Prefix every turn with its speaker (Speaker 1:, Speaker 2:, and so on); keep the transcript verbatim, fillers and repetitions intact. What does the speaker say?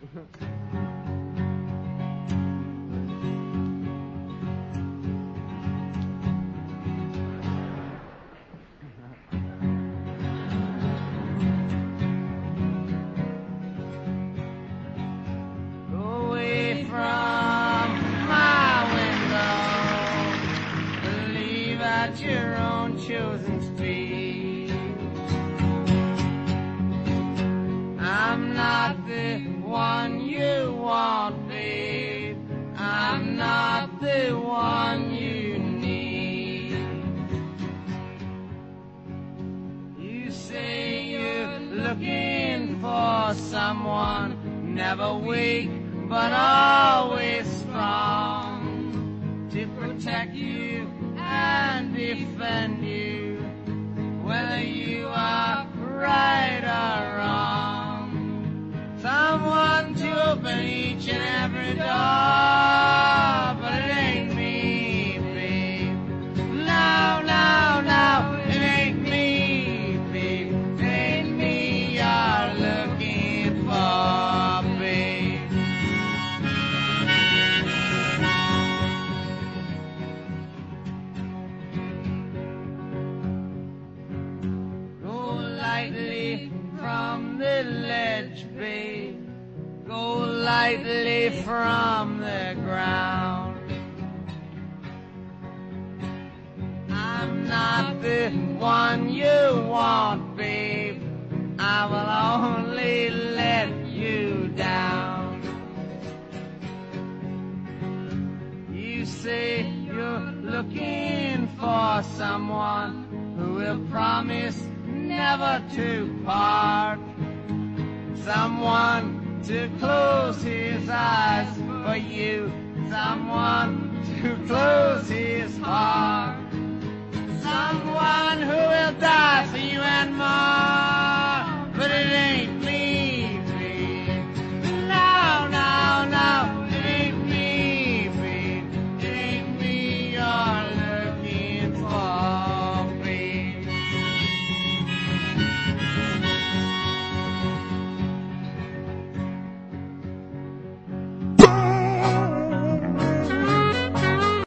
Speaker 1: Away from my window, leave at your own chosen speed. I'm not the one you want, babe. I'm not the one you need. You say you're looking for someone, never weak but always strong, to protect you and defend you, whether you are right or wrong. Someone to open each and every door, but it ain't me, babe. No, no, no, it ain't me, babe. It ain't me you're looking for, babe. Go lightly from the ledge, babe. Go lightly from the ground. I'm not the one you want, babe. I will only let you down. You say you're looking for someone who will promise never to part, someone to close his eyes for you, someone to close his heart.